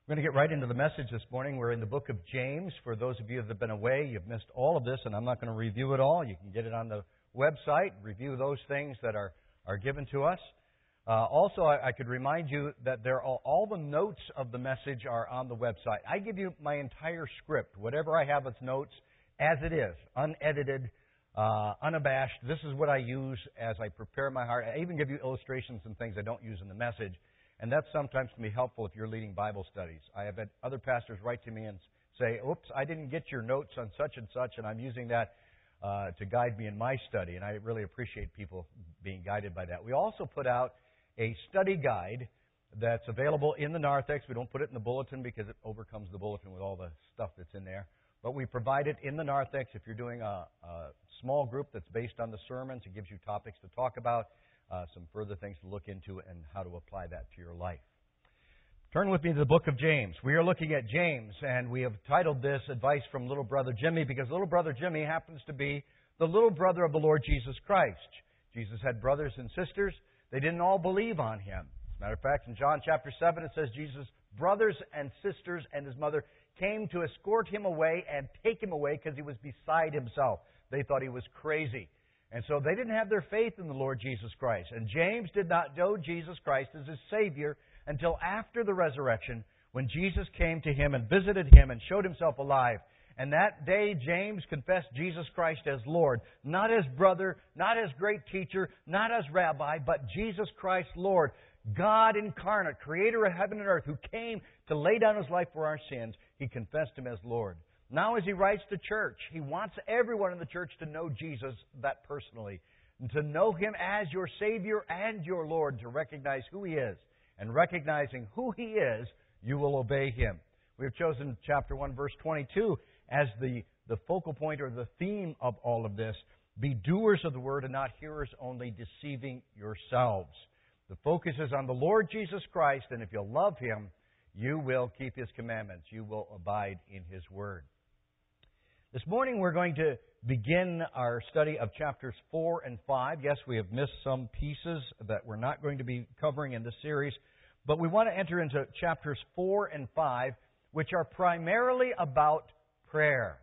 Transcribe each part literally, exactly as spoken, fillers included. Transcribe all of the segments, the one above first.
We're going to get right into the message this morning. We're in the book of James. For those of you that have been away, you've missed all of this, and I'm not going to review it all. You can get it on the website, review those things that are, are given to us. Uh, also, I, I could remind you that there are, all the notes of the message are on the website. I give you my entire script, whatever I have as notes, as it is, unedited, uh, unabashed. This is what I use as I prepare my heart. I even give you illustrations and things I don't use in the message. And that sometimes can be helpful if you're leading Bible studies. I have had other pastors write to me and say, oops, I didn't get your notes on such and such, and I'm using that uh, to guide me in my study. And I really appreciate people being guided by that. We also put out a study guide that's available in the narthex. We don't put it in the bulletin because it overcomes the bulletin with all the stuff that's in there. But we provide it in the narthex if you're doing a, a small group that's based on the sermons. It gives you topics to talk about. Uh, some further things to look into and how to apply that to your life. Turn with me to the book of James. We are looking at James, and we have titled this Advice from Little Brother Jimmy because Little Brother Jimmy happens to be the little brother of the Lord Jesus Christ. Jesus had brothers and sisters. They didn't all believe on Him. As a matter of fact, in John chapter seven, it says Jesus' brothers and sisters and His mother came to escort Him away and take Him away because He was beside Himself. They thought He was crazy. And so they didn't have their faith in the Lord Jesus Christ. And James did not know Jesus Christ as his Savior until after the resurrection, when Jesus came to him and visited him and showed Himself alive. And that day, James confessed Jesus Christ as Lord. Not as brother, not as great teacher, not as rabbi, but Jesus Christ Lord. God incarnate, creator of heaven and earth, who came to lay down His life for our sins. He confessed Him as Lord. Now as he writes to church, he wants everyone in the church to know Jesus that personally, and to know Him as your Savior and your Lord, to recognize who He is. And recognizing who He is, you will obey Him. We have chosen chapter one, verse twenty-two as the, the focal point or the theme of all of this. Be doers of the word and not hearers only, deceiving yourselves. The focus is on the Lord Jesus Christ, and if you love Him, you will keep His commandments. You will abide in His word. This morning we're going to begin our study of chapters four and five. Yes, we have missed some pieces that we're not going to be covering in this series, but we want to enter into chapters four and five, which are primarily about prayer.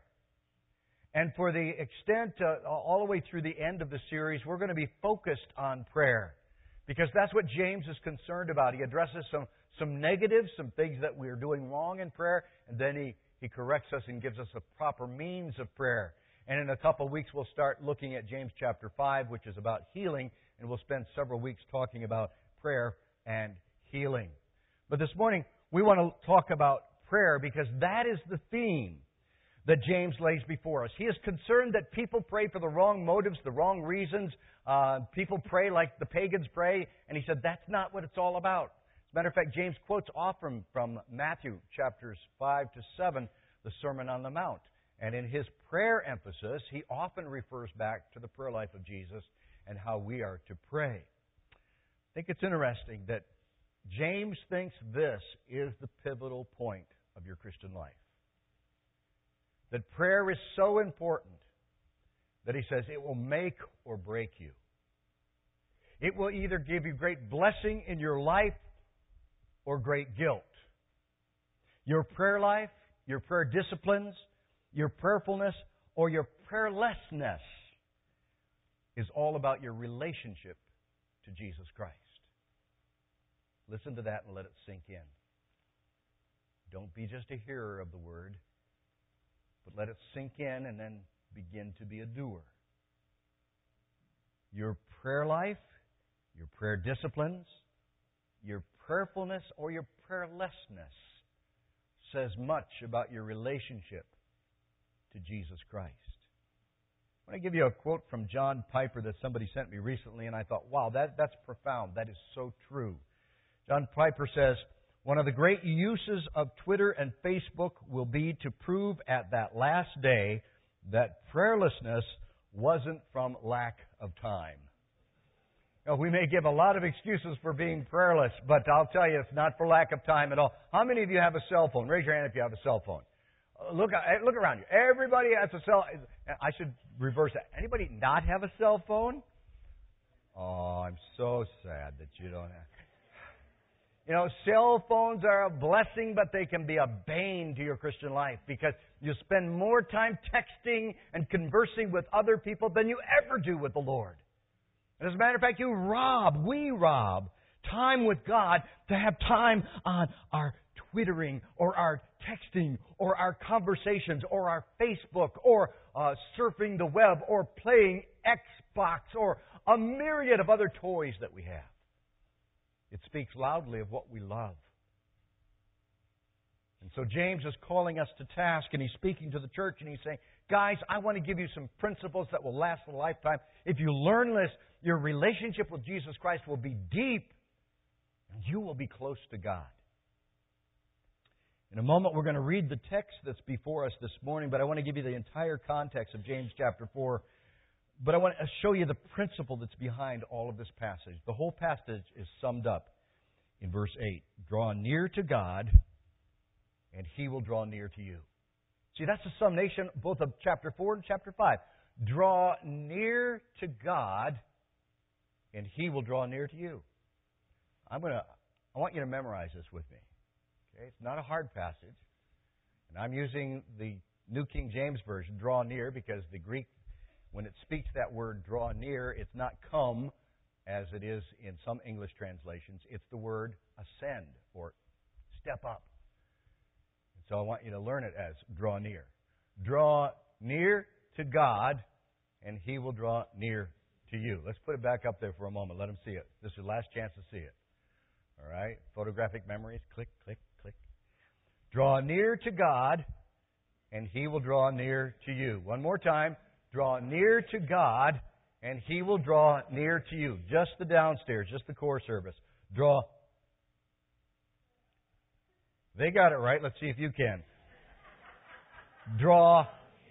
And for the extent, uh, all the way through the end of the series, we're going to be focused on prayer, because that's what James is concerned about. He addresses some, some negatives, some things that we're doing wrong in prayer, and then he He corrects us and gives us a proper means of prayer. And in a couple of weeks, we'll start looking at James chapter five, which is about healing, and we'll spend several weeks talking about prayer and healing. But this morning, we want to talk about prayer because that is the theme that James lays before us. He is concerned that people pray for the wrong motives, the wrong reasons. Uh, people pray like the pagans pray, and he said that's not what it's all about. Matter of fact, James quotes often from Matthew chapters five to seven, the Sermon on the Mount. And in his prayer emphasis, he often refers back to the prayer life of Jesus and how we are to pray. I think it's interesting that James thinks this is the pivotal point of your Christian life. That prayer is so important that he says it will make or break you. It will either give you great blessing in your life or great guilt. Your prayer life, your prayer disciplines, your prayerfulness, or your prayerlessness is all about your relationship to Jesus Christ. Listen to that and let it sink in. Don't be just a hearer of the word, but let it sink in and then begin to be a doer. Your prayer life, your prayer disciplines, your prayerfulness or your prayerlessness says much about your relationship to Jesus Christ. I want to give you a quote from John Piper that somebody sent me recently, and I thought, wow, that, that's profound. That is so true. John Piper says, one of the great uses of Twitter and Facebook will be to prove at that last day that prayerlessness wasn't from lack of time. Now, we may give a lot of excuses for being prayerless, but I'll tell you, it's not for lack of time at all. How many of you have a cell phone? Raise your hand if you have a cell phone. Look, look around you. Everybody has a cell. I should reverse that. Anybody not have a cell phone? Oh, I'm so sad that you don't have. You know, cell phones are a blessing, but they can be a bane to your Christian life because you spend more time texting and conversing with other people than you ever do with the Lord. And as a matter of fact, you rob, we rob time with God to have time on our Twittering or our texting or our conversations or our Facebook or uh, surfing the web or playing Xbox or a myriad of other toys that we have. It speaks loudly of what we love. And so James is calling us to task, and he's speaking to the church, and he's saying, guys, I want to give you some principles that will last a lifetime. If you learn this, your relationship with Jesus Christ will be deep, and you will be close to God. In a moment, we're going to read the text that's before us this morning, but I want to give you the entire context of James chapter four. But I want to show you the principle that's behind all of this passage. The whole passage is summed up in verse eight. Draw near to God, and He will draw near to you. See, that's the summation both of chapter four and chapter five. Draw near to God, and He will draw near to you. I'm going to, I want you to memorize this with me. Okay? It's not a hard passage. And I'm using the New King James Version, draw near, because the Greek, when it speaks that word draw near, it's not come as it is in some English translations. It's the word ascend or step up. And so I want you to learn it as draw near. Draw near to God, and He will draw near to you. Let's put it back up there for a moment. Let them see it. This is your last chance to see it. All right? Photographic memories. Click, click, click. Draw near to God, and He will draw near to you. One more time. Draw near to God, and He will draw near to you. Just the downstairs, just the core service. Draw. They got it right. Let's see if you can. Draw.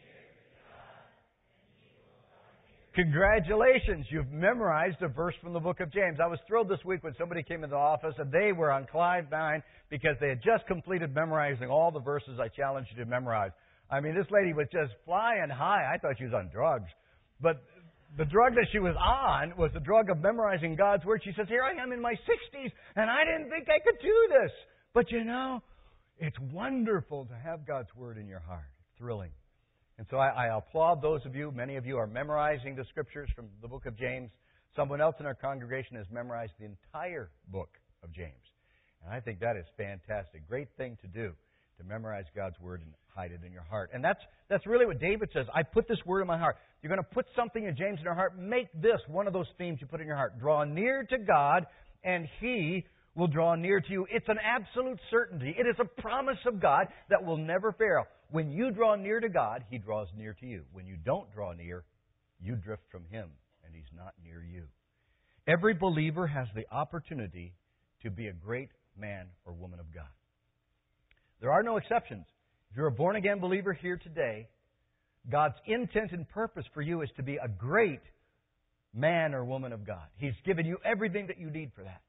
Congratulations, you've memorized a verse from the book of James. I was thrilled this week when somebody came into the office and they were on cloud nine because they had just completed memorizing all the verses I challenged you to memorize. I mean, this lady was just flying high. I thought she was on drugs. But the drug that she was on was the drug of memorizing God's Word. She says, here I am in my sixties, and I didn't think I could do this. But you know, it's wonderful to have God's Word in your heart. It's thrilling. And so I, I applaud those of you. Many of you are memorizing the Scriptures from the book of James. Someone else in our congregation has memorized the entire book of James. And I think that is fantastic. Great thing to do, to memorize God's Word and hide it in your heart. And that's that's really what David says. I put this Word in my heart. You're going to put something in James in your heart. Make this one of those themes you put in your heart. Draw near to God, and He will draw near to you. It's an absolute certainty. It is a promise of God that will never fail. When you draw near to God, He draws near to you. When you don't draw near, you drift from Him, and He's not near you. Every believer has the opportunity to be a great man or woman of God. There are no exceptions. If you're a born-again believer here today, God's intent and purpose for you is to be a great man or woman of God. He's given you everything that you need for that.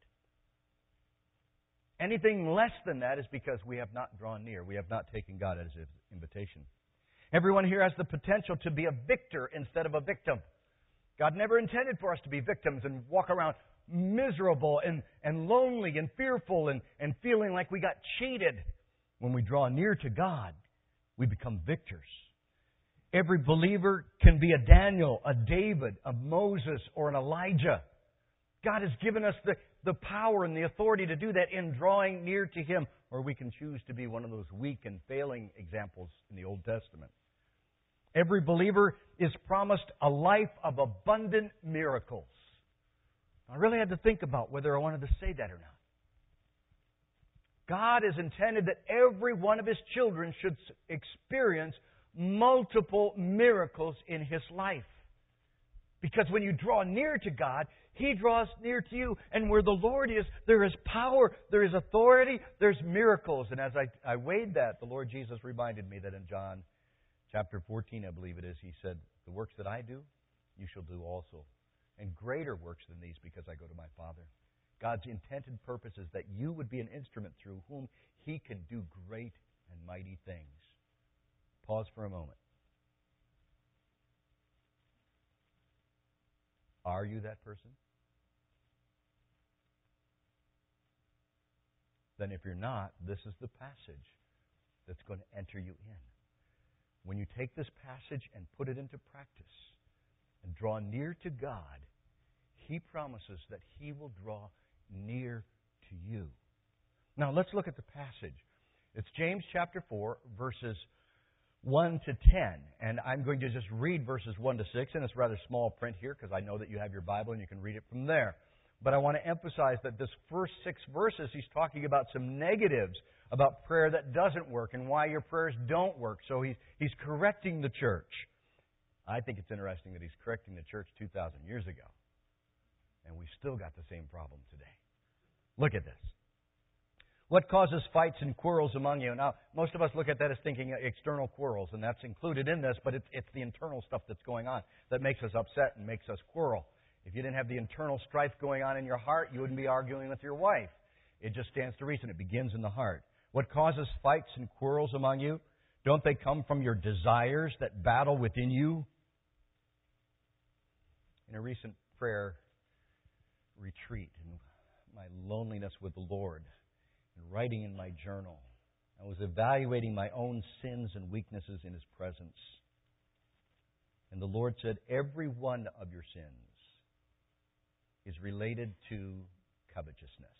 Anything less than that is because we have not drawn near. We have not taken God at His invitation. Everyone here has the potential to be a victor instead of a victim. God never intended for us to be victims and walk around miserable and, and lonely and fearful and, and feeling like we got cheated. When we draw near to God, we become victors. Every believer can be a Daniel, a David, a Moses, or an Elijah. God has given us the, the power and the authority to do that in drawing near to Him, or we can choose to be one of those weak and failing examples in the Old Testament. Every believer is promised a life of abundant miracles. I really had to think about whether I wanted to say that or not. God has intended that every one of His children should experience multiple miracles in his life. Because when you draw near to God, He draws near to you. And where the Lord is, there is power, there is authority, there's miracles. And as I, I weighed that, the Lord Jesus reminded me that in John chapter fourteen, I believe it is, He said, the works that I do, you shall do also. And greater works than these, because I go to my Father. God's intended purpose is that you would be an instrument through whom He can do great and mighty things. Pause for a moment. Are you that person? then if you're not, this is the passage that's going to enter you in. When you take this passage and put it into practice and draw near to God, He promises that He will draw near to you. Now, let's look at the passage. It's James chapter four, verses one to ten. And I'm going to just read verses one to six, and it's rather small print here because I know that you have your Bible and you can read it from there. But I want to emphasize that this first six verses, he's talking about some negatives about prayer that doesn't work and why your prayers don't work. So he's, he's correcting the church. I think it's interesting that he's correcting the church two thousand years ago. And we've still got the same problem today. Look at this. What causes fights and quarrels among you? Now, most of us look at that as thinking external quarrels, and that's included in this, but it's, it's the internal stuff that's going on that makes us upset and makes us quarrel. If you didn't have the internal strife going on in your heart, you wouldn't be arguing with your wife. It just stands to reason. It begins in the heart. What causes fights and quarrels among you? Don't they come from your desires that battle within you? In a recent prayer retreat, in my loneliness with the Lord, and writing in my journal, I was evaluating my own sins and weaknesses in His presence. And the Lord said, every one of your sins is related to covetousness.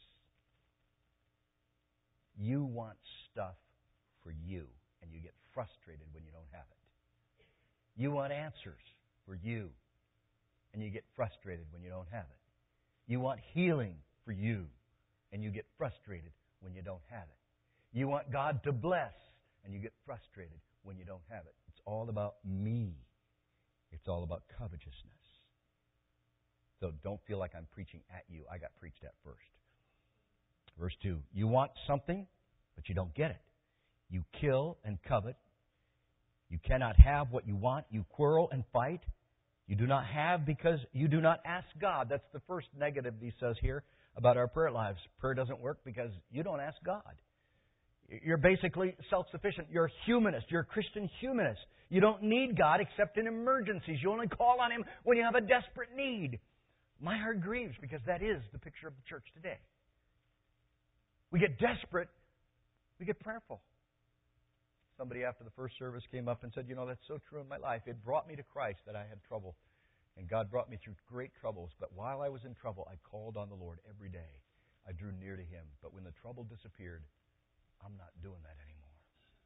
You want stuff for you, and you get frustrated when you don't have it. You want answers for you, and you get frustrated when you don't have it. You want healing for you, and you get frustrated when you don't have it. You want God to bless, and you get frustrated when you don't have it. It's all about me. It's all about covetousness. So don't feel like I'm preaching at you. I got preached at first. Verse two. You want something, but you don't get it. You kill and covet. You cannot have what you want. You quarrel and fight. You do not have because you do not ask God. That's the first negative he says here about our prayer lives. Prayer doesn't work because you don't ask God. You're basically self-sufficient. You're a humanist. You're a Christian humanist. You don't need God except in emergencies. You only call on Him when you have a desperate need. My heart grieves because that is the picture of the church today. We get desperate. We get prayerful. Somebody after the first service came up and said, you know, that's so true in my life. It brought me to Christ that I had trouble. And God brought me through great troubles. But while I was in trouble, I called on the Lord every day. I drew near to Him. But when the trouble disappeared, I'm not doing that anymore.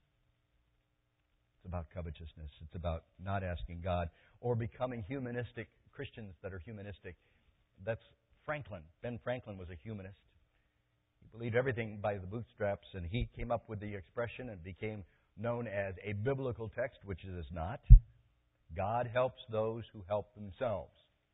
It's about covetousness. It's about not asking God or becoming humanistic, Christians that are humanistic. That's Franklin. Ben Franklin was a humanist. He believed everything by the bootstraps, and he came up with the expression and became known as a biblical text, which it is not. God helps those who help themselves.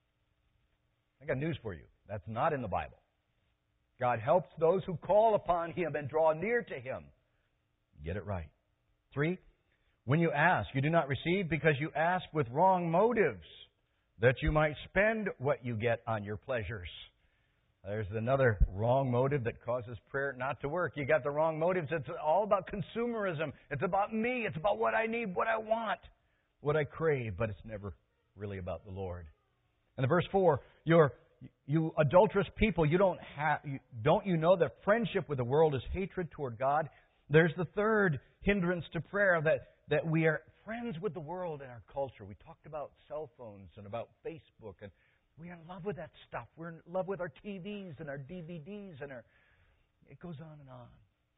I got news for you. That's not in the Bible. God helps those who call upon Him and draw near to Him. Get it right. Three, when you ask, you do not receive because you ask with wrong motives, that you might spend what you get on your pleasures. There's another wrong motive that causes prayer not to work. You got the wrong motives. It's all about consumerism. It's about me. It's about what I need, what I want, what I crave, but it's never really about the Lord. And in verse four, you're, you adulterous people, you don't have, you, don't you know that friendship with the world is hatred toward God? There's the third hindrance to prayer, that, that we are friends with the world in our culture. We talked about cell phones and about Facebook, and we're in love with that stuff. We're in love with our T Vs and our D V Ds, and our it goes on and on.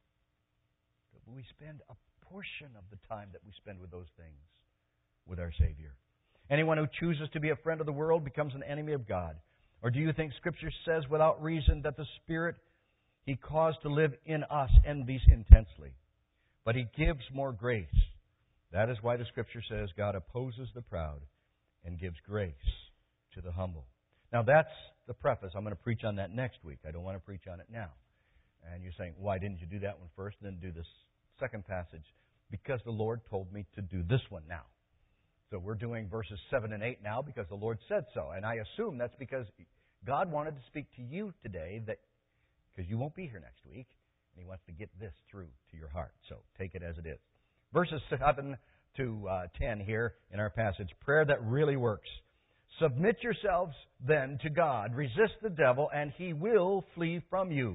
But we spend a portion of the time that we spend with those things with our Savior. Anyone who chooses to be a friend of the world becomes an enemy of God. Or do you think Scripture says without reason that the Spirit He caused to live in us envies intensely, but He gives more grace? That is why the Scripture says God opposes the proud and gives grace to the humble. Now that's the preface. I'm going to preach on that next week. I don't want to preach on it now. And you're saying, why didn't you do that one first and then do this second passage? Because the Lord told me to do this one now. So we're doing verses seven and eight now because the Lord said so. And I assume that's because God wanted to speak to you today, that because you won't be here next week, and He wants to get this through to your heart. So take it as it is. Verses seven to uh, ten here in our passage. Prayer that really works. Submit yourselves then to God. Resist the devil, and he will flee from you.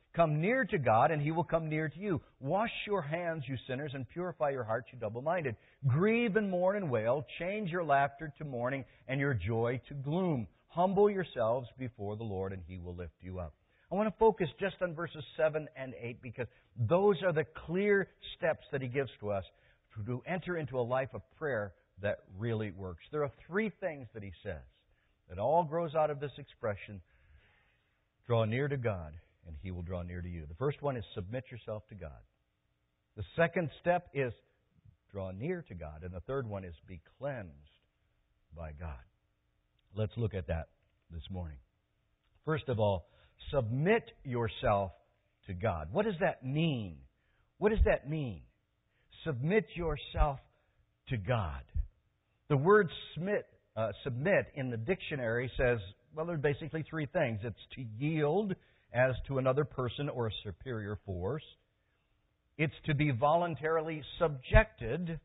Come near to God, and He will come near to you. Wash your hands, you sinners, and purify your hearts, you double-minded. Grieve and mourn and wail. Change your laughter to mourning and your joy to gloom. Humble yourselves before the Lord, and He will lift you up. I want to focus just on verses seven and eight because those are the clear steps that He gives to us to enter into a life of prayer that really works. There are three things that He says that all grows out of this expression, draw near to God, and He will draw near to you. The first one is submit yourself to God. The second step is draw near to God. And the third one is be cleansed by God. Let's look at that this morning. First of all, submit yourself to God. What does that mean? What does that mean? Submit yourself to God. The word submit, uh, submit in the dictionary says, well, there are basically three things. It's to yield as to another person or a superior force. It's to be voluntarily subjected,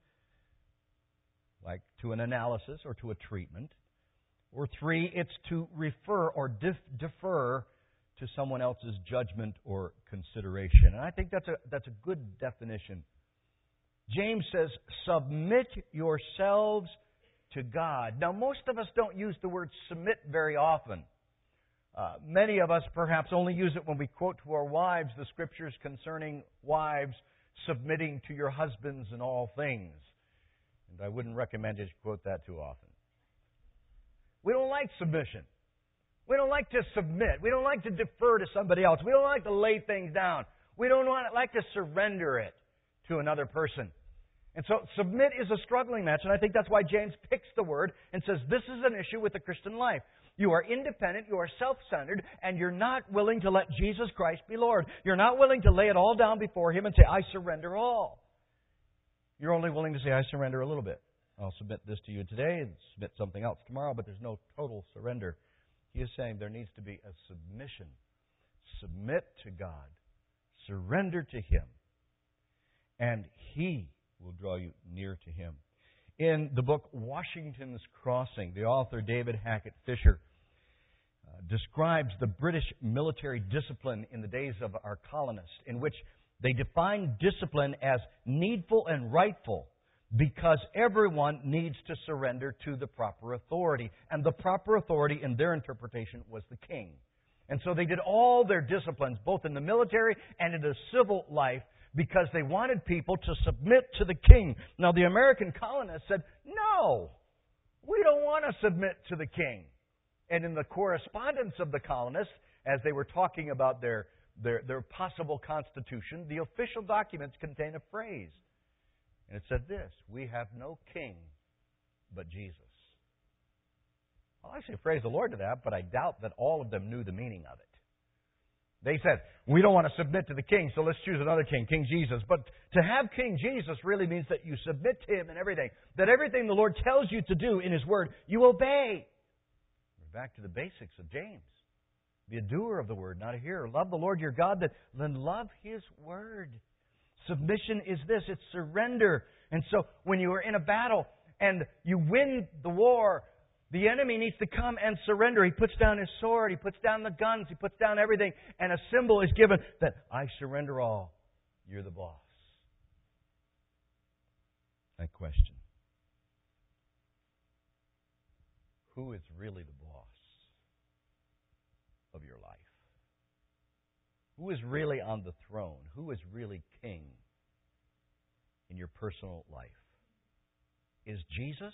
like to an analysis or to a treatment. Or three, it's to refer or dif- defer to someone else's judgment or consideration. And I think that's a, that's a good definition. James says, submit yourselves to God. Now, most of us don't use the word submit very often. Uh, many of us perhaps only use it when we quote to our wives the Scriptures concerning wives submitting to your husbands in all things. And I wouldn't recommend you to quote that too often. We don't like submission. We don't like to submit. We don't like to defer to somebody else. We don't like to lay things down. We don't want, like to surrender it to another person. And so submit is a struggling match, and I think that's why James picks the word and says this is an issue with the Christian life. You are independent, you are self-centered, and you're not willing to let Jesus Christ be Lord. You're not willing to lay it all down before Him and say, I surrender all. You're only willing to say, I surrender a little bit. I'll submit this to you today and submit something else tomorrow, but there's no total surrender. He is saying there needs to be a submission. Submit to God. Surrender to Him. And He will draw you near to Him. In the book Washington's Crossing, the author David Hackett Fisher uh, describes the British military discipline in the days of our colonists, in which they defined discipline as needful and rightful because everyone needs to surrender to the proper authority. And the proper authority in their interpretation was the king. And so they did all their disciplines, both in the military and in the civil life, because they wanted people to submit to the king. Now, the American colonists said, no, we don't want to submit to the king. And in the correspondence of the colonists, as they were talking about their, their, their possible constitution, the official documents contain a phrase. And it said this, we have no king but Jesus. Well, I say praise the Lord to that, but I doubt that all of them knew the meaning of it. They said, we don't want to submit to the king, so let's choose another king, King Jesus. But to have King Jesus really means that you submit to Him in everything. That everything the Lord tells you to do in His Word, you obey. We're back to the basics of James. Be a doer of the Word, not a hearer. Love the Lord your God, then love His Word. Submission is this, it's surrender. And so when you are in a battle and you win the war, the enemy needs to come and surrender. He puts down his sword. He puts down the guns. He puts down everything. And a symbol is given that I surrender all. You're the boss. I question. Who is really the boss of your life? Who is really on the throne? Who is really king in your personal life? Is Jesus?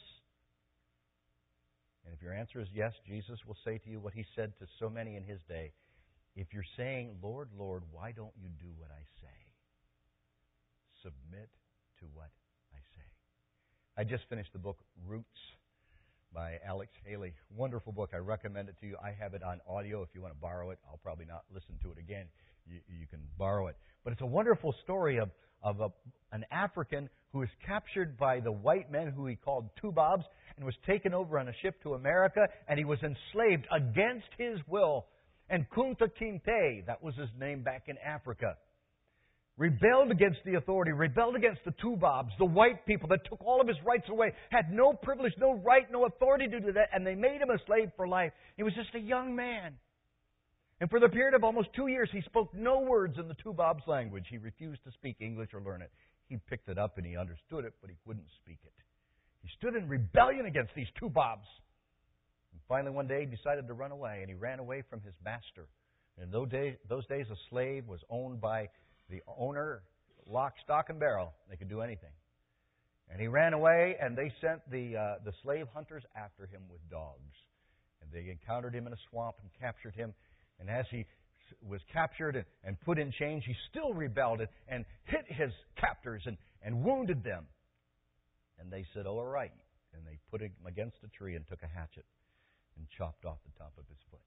And if your answer is yes, Jesus will say to you what He said to so many in His day. If you're saying, Lord, Lord, why don't you do what I say? Submit to what I say. I just finished the book Roots by Alex Haley. Wonderful book. I recommend it to you. I have it on audio. If you want to borrow it, I'll probably not listen to it again. You, you can borrow it. But it's a wonderful story of, of a, an African who was captured by the white men who he called Tubobs and was taken over on a ship to America, and he was enslaved against his will. And Kunta Kinte, that was his name back in Africa, rebelled against the authority, rebelled against the Tubobs, the white people that took all of his rights away, had no privilege, no right, no authority to do that, and they made him a slave for life. He was just a young man. And for the period of almost two years, he spoke no words in the Tubob's language. He refused to speak English or learn it. He picked it up and he understood it, but he wouldn't speak it. He stood in rebellion against these Tubobs. And finally, one day, he decided to run away, and he ran away from his master. And in those days, those days, a slave was owned by the owner, lock, stock, and barrel. They could do anything. And he ran away, and they sent the uh, the slave hunters after him with dogs. And they encountered him in a swamp and captured him. And as he was captured and, and put in chains, he still rebelled and, and hit his captors and, and wounded them. And they said, "Oh, all right." And they put him against a tree and took a hatchet and chopped off the top of his foot.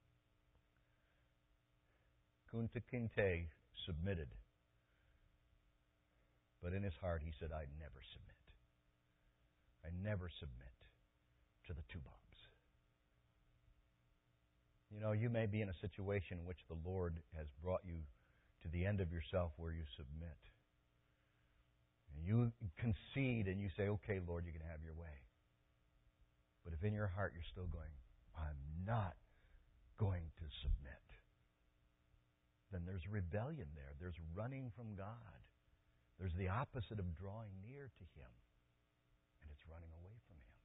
Kunta Kinte submitted. But in his heart he said, "I never submit. I never submit to the Tubobs." You know, you may be in a situation in which the Lord has brought you to the end of yourself where you submit. And you concede and you say, "Okay, Lord, you can have your way." But if in your heart you're still going, "I'm not going to submit," then there's rebellion there. There's running from God. There's the opposite of drawing near to Him. And it's running away from Him.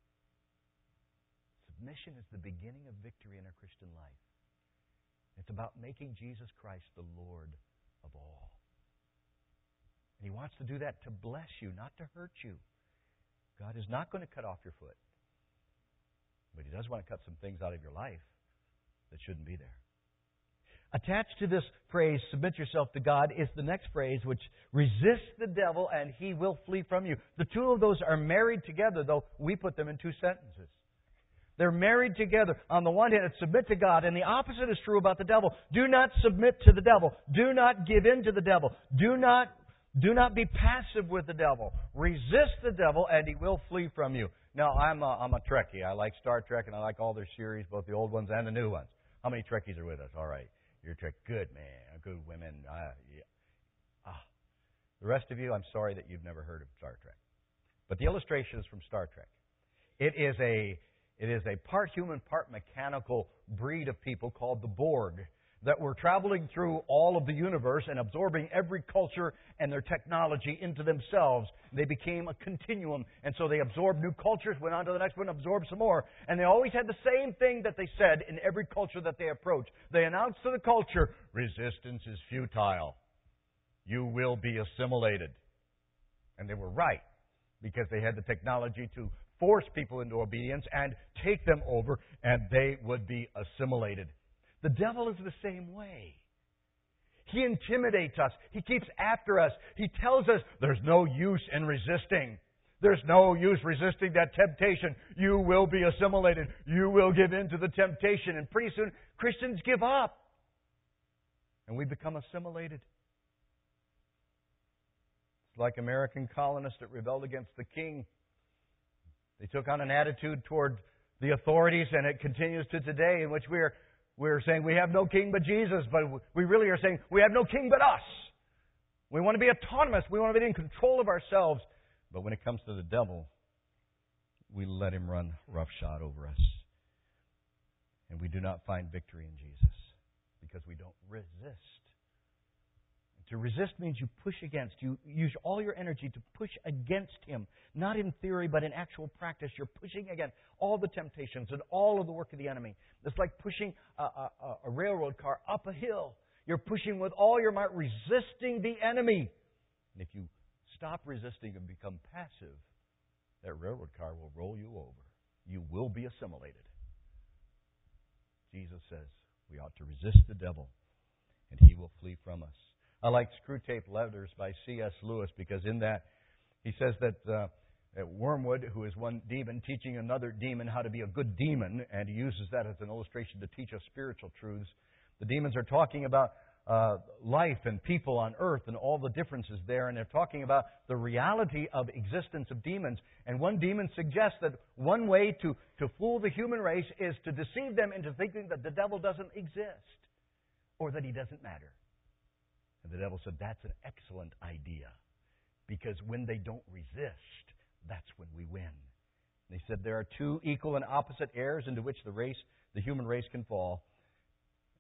Submission is the beginning of victory in our Christian life. It's about making Jesus Christ the Lord of all. And He wants to do that to bless you, not to hurt you. God is not going to cut off your foot. But He does want to cut some things out of your life that shouldn't be there. Attached to this phrase, "submit yourself to God," is the next phrase, which resist the devil and he will flee from you. The two of those are married together, though we put them in two sentences. They're married together. On the one hand, it's submit to God, and the opposite is true about the devil. Do not submit to the devil. Do not give in to the devil. Do not, do not be passive with the devil. Resist the devil, and he will flee from you. Now, I'm a, I'm a Trekkie. I like Star Trek, and I like all their series, both the old ones and the new ones. How many Trekkies are with us? All right. You're Trek. Good, man. Good women. Uh, yeah. ah. The rest of you, I'm sorry that you've never heard of Star Trek. But the illustration is from Star Trek. It is a It is a part human, part mechanical breed of people called the Borg that were traveling through all of the universe and absorbing every culture and their technology into themselves. They became a continuum, and so they absorbed new cultures, went on to the next one, absorbed some more, and they always had the same thing that they said in every culture that they approached. They announced to the culture, "Resistance is futile. You will be assimilated." And they were right, because they had the technology to force people into obedience and take them over, and they would be assimilated. The devil is the same way. He intimidates us. He keeps after us. He tells us there's no use in resisting. There's no use resisting that temptation. You will be assimilated. You will give in to the temptation. And pretty soon, Christians give up. And we become assimilated. It's like American colonists that rebelled against the king. They took on an attitude toward the authorities, and it continues to today, in which we are we're saying we have no king but Jesus, but we really are saying we have no king but us. We want to be autonomous. We want to be in control of ourselves. But when it comes to the devil, we let him run roughshod over us. And we do not find victory in Jesus because we don't resist. To resist means you push against. You use all your energy to push against Him. Not in theory, but in actual practice. You're pushing against all the temptations and all of the work of the enemy. It's like pushing a, a, a railroad car up a hill. You're pushing with all your might, resisting the enemy. And if you stop resisting and become passive, that railroad car will roll you over. You will be assimilated. Jesus says we ought to resist the devil, and he will flee from us. I like Screwtape Letters by C S Lewis because in that he says that uh, at Wormwood, who is one demon teaching another demon how to be a good demon, and he uses that as an illustration to teach us spiritual truths. The demons are talking about uh, life and people on earth and all the differences there, and they're talking about the reality of existence of demons. And one demon suggests that one way to, to fool the human race is to deceive them into thinking that the devil doesn't exist or that he doesn't matter. And the devil said, that's an excellent idea, because when they don't resist, that's when we win. And he said there are two equal and opposite errors into which the race, the human race can fall.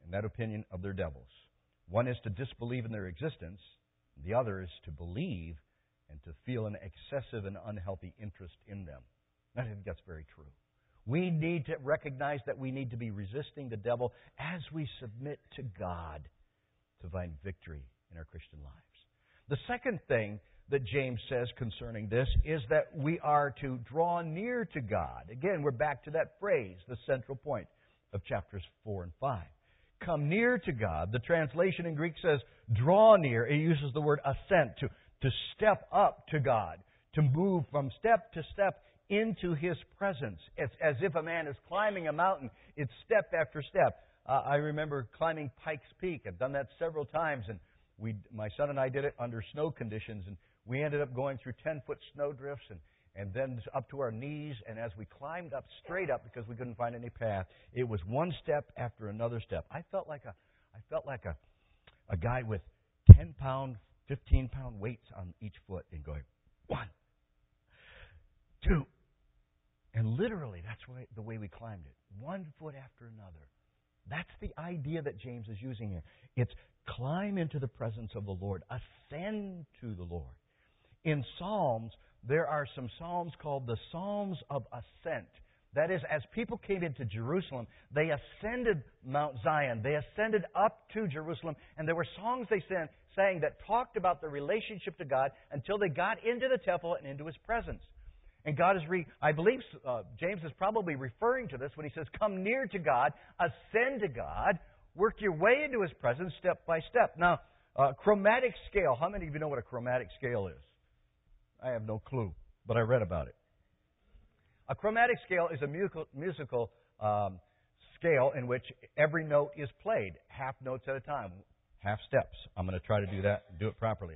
in that opinion, of their devils. One is to disbelieve in their existence. The other is to believe and to feel an excessive and unhealthy interest in them. I think that's very true. We need to recognize that we need to be resisting the devil as we submit to God to find victory in our Christian lives. The second thing that James says concerning this is that we are to draw near to God. Again, we're back to that phrase, the central point of chapters four and five. Come near to God. The translation in Greek says, draw near. It uses the word ascent, to, to step up to God, to move from step to step into His presence. It's as if a man is climbing a mountain. It's step after step. Uh, I remember climbing Pikes Peak. I've done that several times, and we, my son and I did it under snow conditions, and we ended up going through ten-foot snow drifts and, and then up to our knees. And as we climbed up, straight up, because we couldn't find any path, it was one step after another step. I felt like a, I felt like a, a guy with ten-pound, fifteen-pound weights on each foot and going, one, two. And literally, that's why, the way we climbed it. One foot after another. That's the idea that James is using here. It's climb into the presence of the Lord. Ascend to the Lord. In Psalms, there are some psalms called the Psalms of Ascent. That is, as people came into Jerusalem, they ascended Mount Zion. They ascended up to Jerusalem, and there were songs they sang, sang that talked about the relationship to God until they got into the temple and into His presence. And God is, re, I believe uh, James is probably referring to this when he says, come near to God, ascend to God, work your way into His presence step by step. Now, uh, chromatic scale. How many of you know what a chromatic scale is? I have no clue, but I read about it. A chromatic scale is a musical, musical um, scale in which every note is played, half notes at a time, half steps. I'm going to try to do that and do it properly.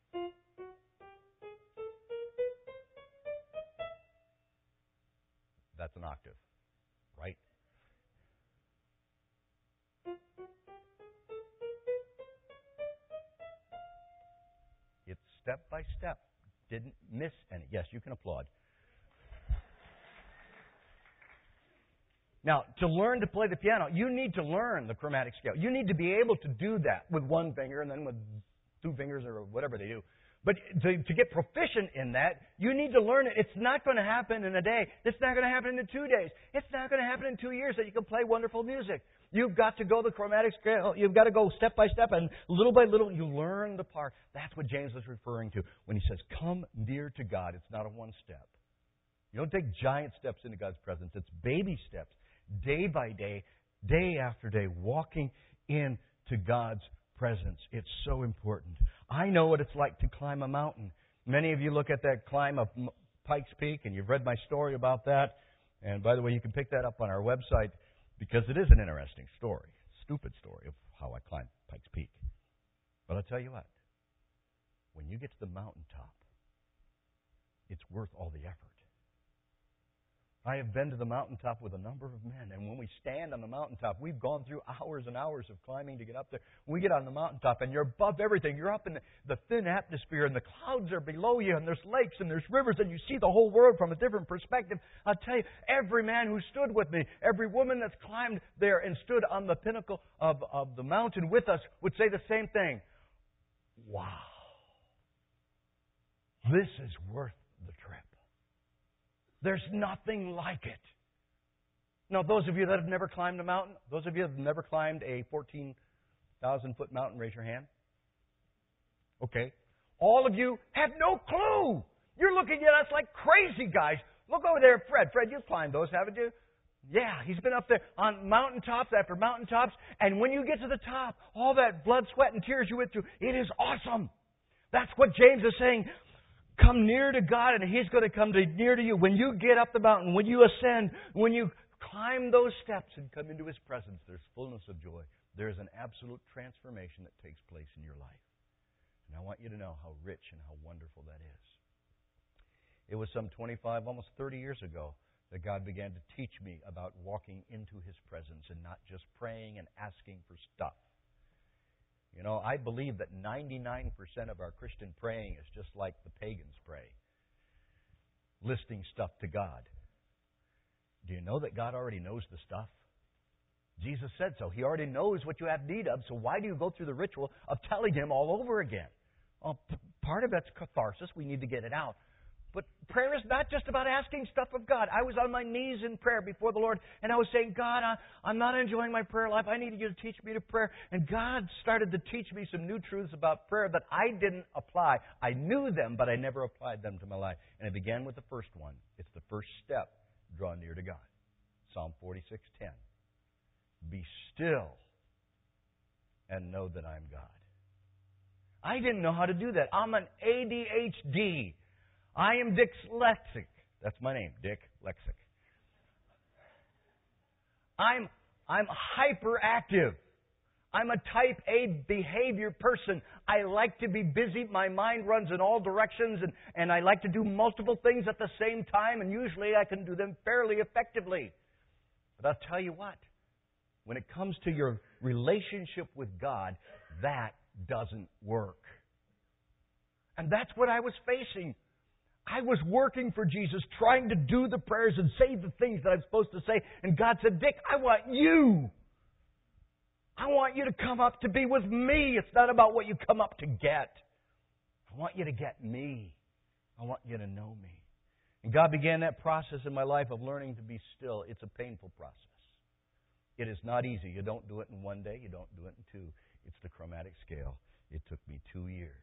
That's an octave, right? It's step by step. Didn't miss any. Yes, you can applaud. Now, to learn to play the piano, you need to learn the chromatic scale. You need to be able to do that with one finger and then with two fingers or whatever they do. But to, to get proficient in that, you need to learn it. It's not going to happen in a day. It's not going to happen in two days. It's not going to happen in two years that you can play wonderful music. You've got to go the chromatic scale. You've got to go step by step, and little by little you learn the part. That's what James is referring to when he says, come near to God. It's not a one step. You don't take giant steps into God's presence. It's baby steps, day by day, day after day, walking into God's presence. It's so important. I know what it's like to climb a mountain. Many of you look at that climb of Pikes Peak, and you've read my story about that. And by the way, you can pick that up on our website because it is an interesting story, stupid story of how I climbed Pikes Peak. But I'll tell you what, when you get to the mountaintop, it's worth all the effort. I have been to the mountaintop with a number of men, and when we stand on the mountaintop, we've gone through hours and hours of climbing to get up there. When we get on the mountaintop, and you're above everything. You're up in the, the thin atmosphere, and the clouds are below you, and there's lakes, and there's rivers, and you see the whole world from a different perspective. I'll tell you, every man who stood with me, every woman that's climbed there and stood on the pinnacle of, of the mountain with us would say the same thing. Wow. This is worth the trip. There's nothing like it. Now, those of you that have never climbed a mountain, those of you that have never climbed a fourteen thousand foot mountain, raise your hand. Okay. All of you have no clue. You're looking at us like crazy guys. Look over there, Fred. Fred, you've climbed those, haven't you? Yeah, he's been up there on mountaintops after mountaintops. And when you get to the top, all that blood, sweat, and tears you went through, it is awesome. That's what James is saying. Come near to God, and He's going to come to near to you. When you get up the mountain, when you ascend, when you climb those steps and come into His presence, there's fullness of joy. There's an absolute transformation that takes place in your life. And I want you to know how rich and how wonderful that is. It was some twenty-five, almost thirty years ago that God began to teach me about walking into His presence and not just praying and asking for stuff. You know, I believe that ninety-nine percent of our Christian praying is just like the pagans pray, listing stuff to God. Do you know that God already knows the stuff? Jesus said so. He already knows what you have need of, so why do you go through the ritual of telling Him all over again? Well, p- part of that's catharsis. We need to get it out. But prayer is not just about asking stuff of God. I was on my knees in prayer before the Lord, and I was saying, God, I, I'm not enjoying my prayer life. I need you to teach me to pray. And God started to teach me some new truths about prayer that I didn't apply. I knew them, but I never applied them to my life. And it began with the first one. It's the first step. Draw near to God. Psalm forty-six ten. Be still and know that I'm God. I didn't know how to do that. I'm an A D H D. I am dyslexic. That's my name, Dick Lexic. I'm I'm hyperactive. I'm a type A behavior person. I like to be busy. My mind runs in all directions, and, and I like to do multiple things at the same time, and usually I can do them fairly effectively. But I'll tell you what, when it comes to your relationship with God, that doesn't work. And that's what I was facing. I was working for Jesus, trying to do the prayers and say the things that I'm supposed to say. And God said, Dick, I want you. I want you to come up to be with me. It's not about what you come up to get. I want you to get me. I want you to know me. And God began that process in my life of learning to be still. It's a painful process. It is not easy. You don't do it in one day. You don't do it in two. It's the chromatic scale. It took me two years.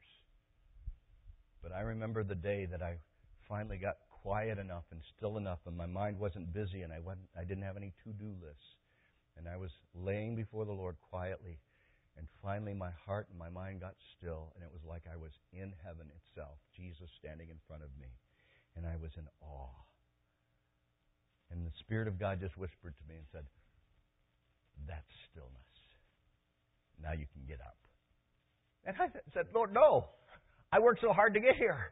But I remember the day that I finally got quiet enough and still enough, and my mind wasn't busy, and I wasn't, I didn't have any to-do lists. And I was laying before the Lord quietly, and finally my heart and my mind got still, and it was like I was in heaven itself, Jesus standing in front of me, and I was in awe. And the Spirit of God just whispered to me and said, that's stillness. Now you can get up. And I said, Lord, no. I worked so hard to get here.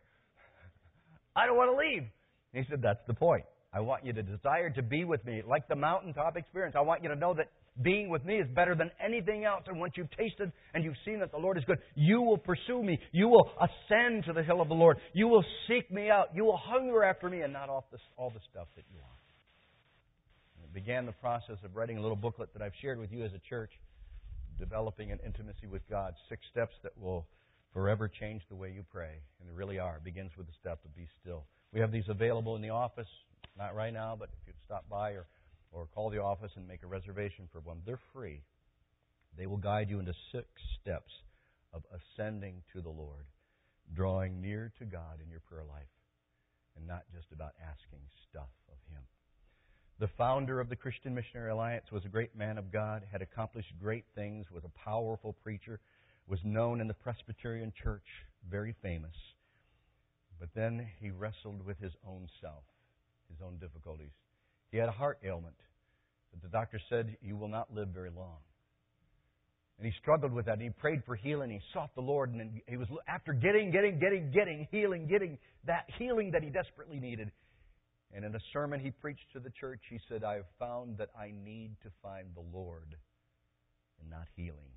I don't want to leave. And He said, that's the point. I want you to desire to be with me. Like the mountaintop experience, I want you to know that being with me is better than anything else. And once you've tasted and you've seen that the Lord is good, you will pursue me. You will ascend to the hill of the Lord. You will seek me out. You will hunger after me and not off this, all the stuff that you want. And it began the process of writing a little booklet that I've shared with you as a church, developing an intimacy with God, six steps that will forever change the way you pray. And they really are. It begins with the step to be still. We have these available in the office. Not right now, but if you'd stop by or, or call the office and make a reservation for one, they're free. They will guide you into six steps of ascending to the Lord, drawing near to God in your prayer life, and not just about asking stuff of Him. The founder of the Christian Missionary Alliance was a great man of God, had accomplished great things, was a powerful preacher, was known in the Presbyterian Church, very famous. But then he wrestled with his own self, his own difficulties. He had a heart ailment that the doctor said, you will not live very long. And he struggled with that. And he prayed for healing. He sought the Lord. And he was after getting, getting, getting, getting, healing, getting that healing that he desperately needed. And in a sermon he preached to the church, he said, I have found that I need to find the Lord and not healing.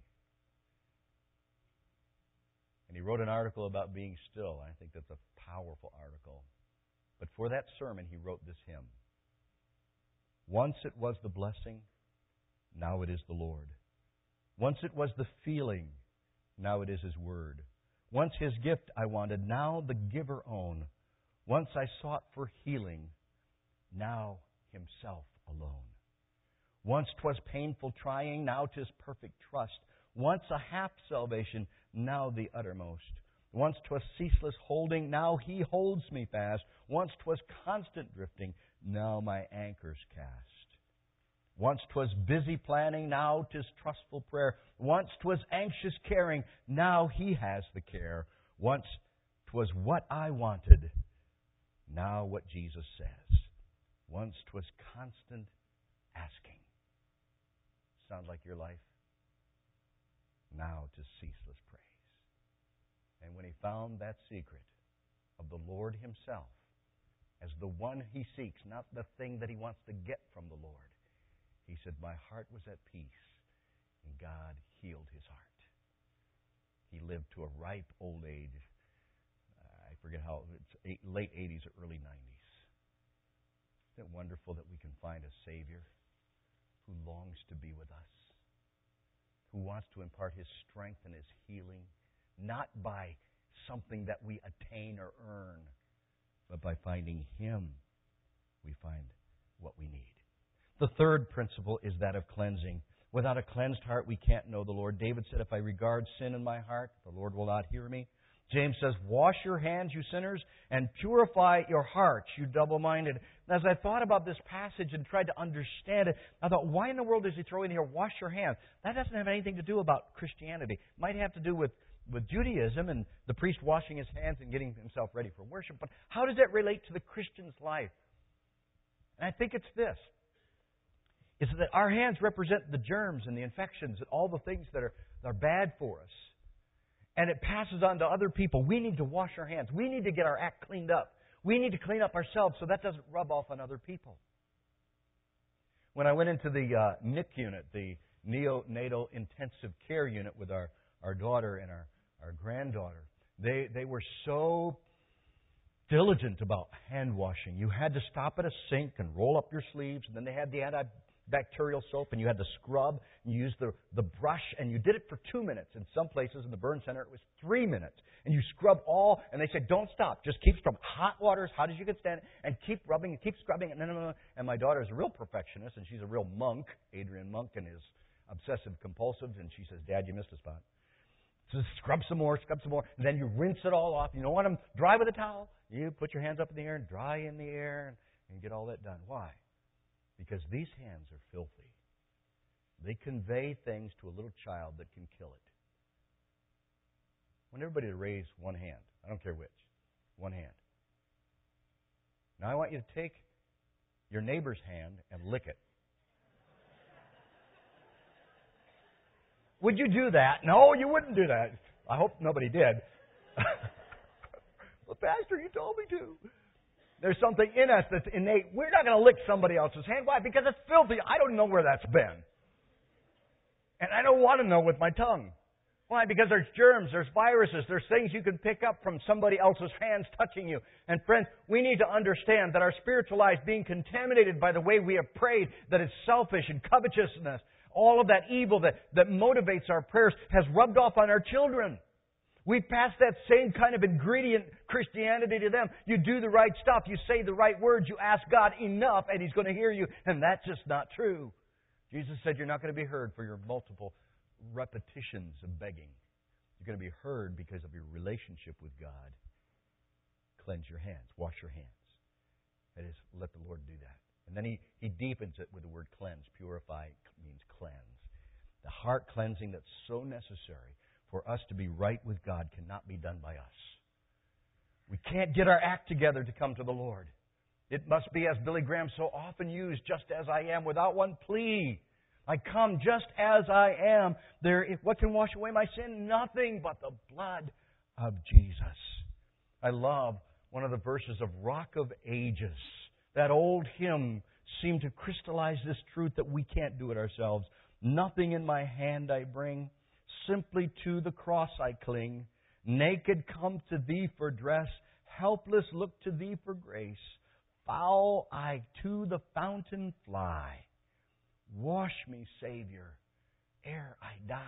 And he wrote an article about being still. I think that's a powerful article. But for that sermon, he wrote this hymn. Once it was the blessing, now it is the Lord. Once it was the feeling, now it is His word. Once His gift I wanted, now the giver own. Once I sought for healing, now Himself alone. Once 'twas painful trying, now 'tis perfect trust. Once a half salvation, now the uttermost. Once 'twas ceaseless holding, now He holds me fast. Once 'twas constant drifting, now my anchor's cast. Once 'twas busy planning, now 'tis trustful prayer. Once 'twas anxious caring, now He has the care. Once 'twas what I wanted, now what Jesus says. Once 'twas constant asking. Sound like your life? Now 'tis ceaseless praise. And when he found that secret of the Lord Himself as the one he seeks, not the thing that he wants to get from the Lord, he said, my heart was at peace, and God healed his heart. He lived to a ripe old age. I forget how, it's eight, late eighties or early nineties. Isn't it wonderful that we can find a Savior who longs to be with us, who wants to impart His strength and His healing, not by something that we attain or earn, but by finding Him, we find what we need. The third principle is that of cleansing. Without a cleansed heart, we can't know the Lord. David said, if I regard sin in my heart, the Lord will not hear me. James says, wash your hands, you sinners, and purify your hearts, you double-minded. And as I thought about this passage and tried to understand it, I thought, why in the world does he throw in here, wash your hands? That doesn't have anything to do about Christianity. It might have to do with, with Judaism and the priest washing his hands and getting himself ready for worship. But how does that relate to the Christian's life? And I think it's this. It's that our hands represent the germs and the infections and all the things that are, that are bad for us. And it passes on to other people. We need to wash our hands. We need to get our act cleaned up. We need to clean up ourselves so that doesn't rub off on other people. When I went into the uh, N I C U unit, the neonatal intensive care unit with our, our daughter and our, our granddaughter, they, they were so diligent about hand washing. You had to stop at a sink and roll up your sleeves, and then they had the antibacterial soap, and you had to scrub, and you used the, the brush, and you did it for two minutes. In some places in the burn center, it was three minutes. And you scrub all, and they said, don't stop. Just keep scrubbing. Hot water as hot as you can stand, and keep rubbing, and keep scrubbing. And, and my daughter is a real perfectionist, and she's a real monk, Adrian Monk, and is obsessive-compulsive, and she says, Dad, you missed a spot. So scrub some more, scrub some more, and then you rinse it all off. You don't want them dry with a towel. You put your hands up in the air and dry in the air and, and get all that done. Why? Because these hands are filthy. They convey things to a little child that can kill it. I want everybody to raise one hand. I don't care which. One hand. Now I want you to take your neighbor's hand and lick it. Would you do that? No, you wouldn't do that. I hope nobody did. Well, Pastor, you told me to. There's something in us that's innate. We're not going to lick somebody else's hand. Why? Because it's filthy. I don't know where that's been. And I don't want to know with my tongue. Why? Because there's germs, there's viruses, there's things you can pick up from somebody else's hands touching you. And friends, we need to understand that our spiritual life being contaminated by the way we have prayed, that it's selfish and covetousness, all of that evil that, that motivates our prayers has rubbed off on our children. We pass that same kind of ingredient Christianity to them. You do the right stuff. You say the right words. You ask God enough and He's going to hear you. And that's just not true. Jesus said you're not going to be heard for your multiple repetitions of begging. You're going to be heard because of your relationship with God. Cleanse your hands. Wash your hands. That is, let the Lord do that. And then he, he deepens it with the word cleanse. Purify means cleanse. The heart cleansing that's so necessary for us to be right with God cannot be done by us. We can't get our act together to come to the Lord. It must be, as Billy Graham so often used, just as I am, without one plea. I come just as I am. There, what can wash away my sin? Nothing but the blood of Jesus. I love one of the verses of Rock of Ages. That old hymn seemed to crystallize this truth that we can't do it ourselves. Nothing in my hand I bring, simply to the cross I cling. Naked come to Thee for dress, helpless look to Thee for grace. Foul I to the fountain fly. Wash me, Savior, ere I die.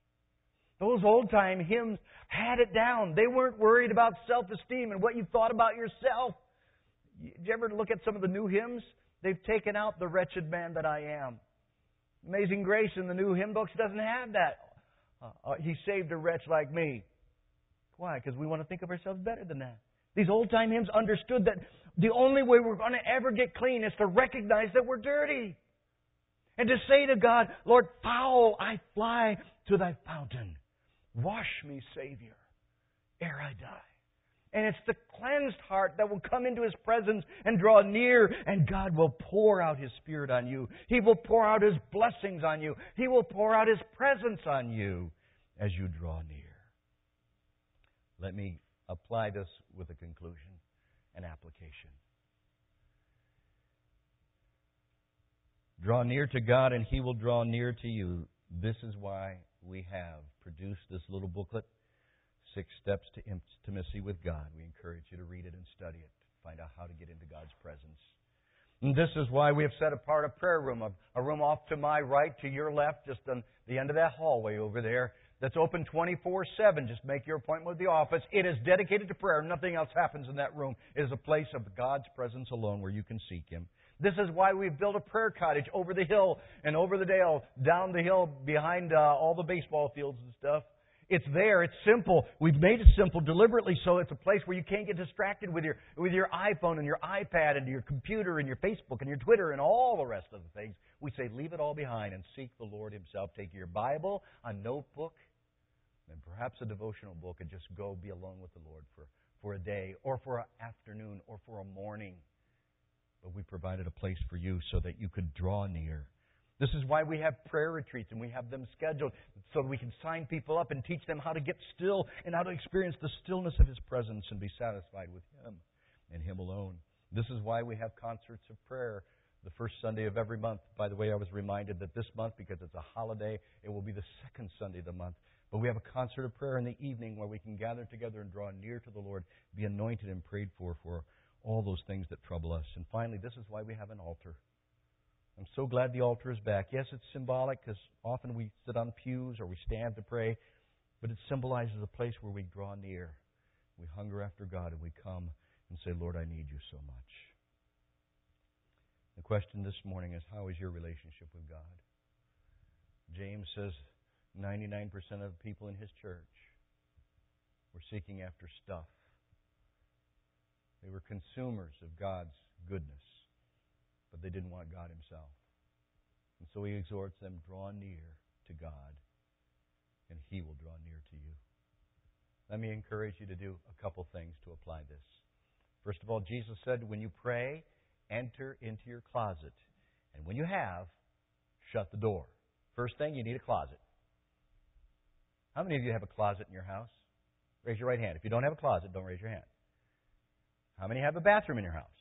Those old-time hymns had it down. They weren't worried about self-esteem and what you thought about yourself. Did you ever look at some of the new hymns? They've taken out the wretched man that I am. Amazing Grace in the new hymn books doesn't have that. Uh, uh, he saved a wretch like me. Why? Because we want to think of ourselves better than that. These old-time hymns understood that the only way we're going to ever get clean is to recognize that we're dirty. And to say to God, Lord, foul I fly to Thy fountain. Wash me, Savior, ere I die. And it's the cleansed heart that will come into His presence and draw near, and God will pour out His Spirit on you. He will pour out His blessings on you. He will pour out His presence on you as you draw near. Let me apply this with a conclusion and application. Draw near to God, and He will draw near to you. This is why we have produced this little booklet, Six Steps to Intimacy with God. We encourage you to read it and study it, find out how to get into God's presence. And this is why we have set apart a prayer room, a, a room off to my right, to your left, just on the end of that hallway over there, that's open twenty-four seven. Just make your appointment with the office. It is dedicated to prayer. Nothing else happens in that room. It is a place of God's presence alone where you can seek Him. This is why we've built a prayer cottage over the hill and over the dale, down the hill behind uh, all the baseball fields and stuff. It's there. It's simple. We've made it simple deliberately so it's a place where you can't get distracted with your with your iPhone and your iPad and your computer and your Facebook and your Twitter and all the rest of the things. We say leave it all behind and seek the Lord Himself. Take your Bible, a notebook, and perhaps a devotional book, and just go be alone with the Lord for, for a day or for an afternoon or for a morning. But we provided a place for you so that you could draw near. This is why we have prayer retreats and we have them scheduled so that we can sign people up and teach them how to get still and how to experience the stillness of His presence and be satisfied with Him and Him alone. This is why we have concerts of prayer the first Sunday of every month. By the way, I was reminded that this month, because it's a holiday, it will be the second Sunday of the month. But we have a concert of prayer in the evening where we can gather together and draw near to the Lord, be anointed and prayed for for all those things that trouble us. And finally, this is why we have an altar. I'm so glad the altar is back. Yes, it's symbolic because often we sit on pews or we stand to pray, but it symbolizes a place where we draw near. We hunger after God and we come and say, Lord, I need you so much. The question this morning is, how is your relationship with God? James says ninety-nine percent of the people in his church were seeking after stuff. They were consumers of God's goodness, but they didn't want God Himself. And so he exhorts them, draw near to God, and He will draw near to you. Let me encourage you to do a couple things to apply this. First of all, Jesus said, when you pray, enter into your closet. And when you have, shut the door. First thing, you need a closet. How many of you have a closet in your house? Raise your right hand. If you don't have a closet, don't raise your hand. How many have a bathroom in your house?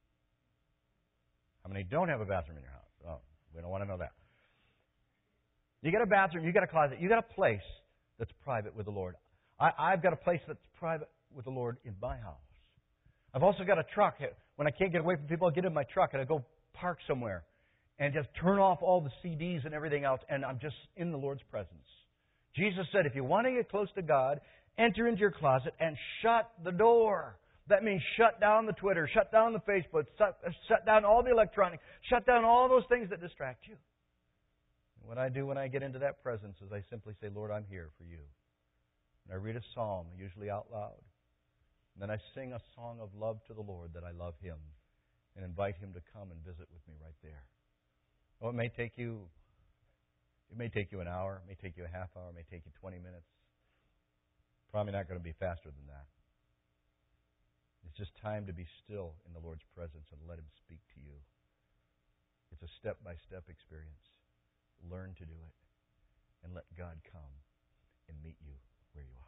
How many don't have a bathroom in your house? Oh, we don't want to know that. You got a bathroom, you got a closet, you got a place that's private with the Lord. I, I've got a place that's private with the Lord in my house. I've also got a truck. When I can't get away from people, I get in my truck and I go park somewhere and just turn off all the C Ds and everything else, and I'm just in the Lord's presence. Jesus said, if you want to get close to God, enter into your closet and shut the door. That means shut down the Twitter, shut down the Facebook, shut, shut down all the electronic, shut down all those things that distract you. And what I do when I get into that presence is I simply say, Lord, I'm here for you. And I read a psalm, usually out loud. And then I sing a song of love to the Lord that I love Him and invite Him to come and visit with me right there. Oh, it may take you, it may take you an hour, it may take you a half hour, it may take you twenty minutes. Probably not going to be faster than that. It's just time to be still in the Lord's presence and let Him speak to you. It's a step-by-step experience. Learn to do it and let God come and meet you where you are.